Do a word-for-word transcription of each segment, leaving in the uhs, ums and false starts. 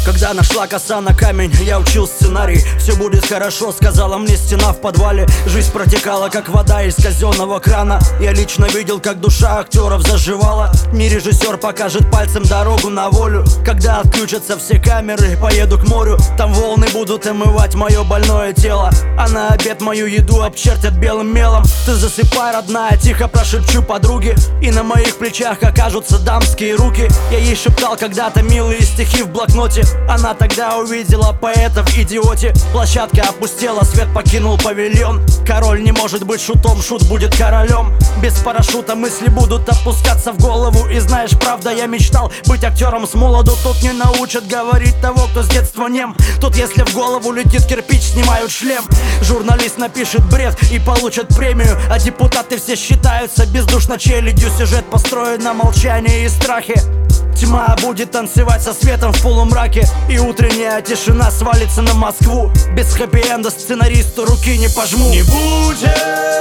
Когда нашла коса на камень, я учил сценарий. Все будет хорошо, сказала мне стена в подвале. Жизнь протекала, как вода из казенного крана. Я лично видел, как душа актеров заживала. Мне режиссер покажет пальцем дорогу на волю. Когда отключатся все камеры, поеду к морю. Там волны будут омывать мое больное тело, а на обед мою еду обчертят белым мелом. Ты засыпай, родная, тихо прошепчу подруге, и на моих плечах окажутся дамские руки. Я ей шептал когда-то милые стихи в блокноте. Она тогда увидела поэта в идиоте. Площадка опустела, свет покинул павильон. Король не может быть шутом, шут будет королем. Без парашюта мысли будут опускаться в голову. И знаешь, правда, я мечтал быть актером с молоду. Тут не научат говорить того, кто с детства нем. Тут если в голову летит кирпич, снимают шлем. Журналист напишет бред и получит премию, а депутаты все считаются бездушно челядью. Сюжет построен на молчании и страхе. Тьма будет танцевать со светом в полумраке, и утренняя тишина свалится на Москву. Без хэппи-энда сценаристу руки не пожму. Не будет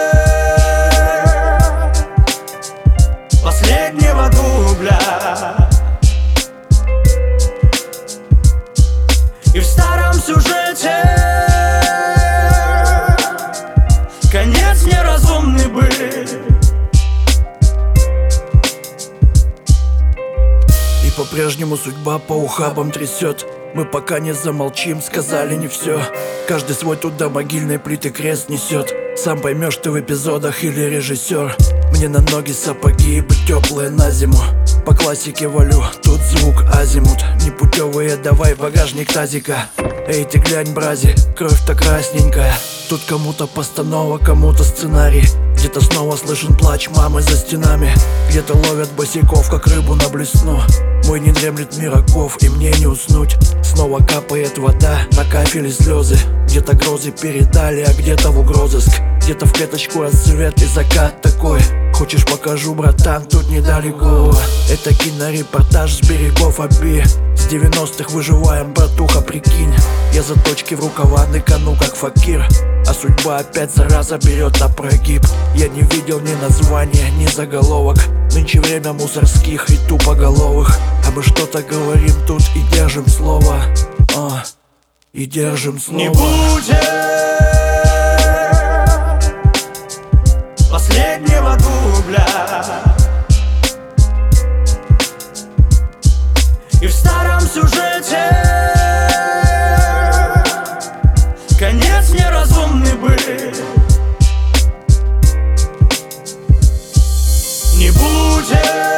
последнего дубля, и в старом сюжете конец неразумный был. И по-прежнему судьба по ухабам трясет. Мы пока не замолчим, сказали не все. Каждый свой туда могильной плиты крест несет. Сам поймешь ты в эпизодах или режиссер. Мне на ноги сапоги, быть теплые на зиму. По классике валю, тут звук азимут. Непутевые, давай багажник тазика. Эй, ты глянь, брази, кровь-то красненькая. Тут кому-то постанова, кому-то сценарий. Где-то снова слышен плач мамы за стенами. Где-то ловят босиков, как рыбу на блесну. Мой не дремлет мир оков, и мне не уснуть. Снова капает вода, на кафеле слезы. Где-то грозы передали, а где-то в угрозыск. Где-то в клеточку рассвет и закат такой. Хочешь покажу, братан, тут недалеко. Это кинорепортаж с берегов Оби. С девяностых выживаем, братуха, прикинь. Я за точки в рукава ныкану, как факир. А судьба опять зараза берет на прогиб. Я не видел ни названия, ни заголовок. Нынче время мусорских и тупоголовых. А мы что-то говорим тут и держим слово. а, И держим слово. Не будет последнего дубля, и в старом сюжете конец неразумный был. Не будет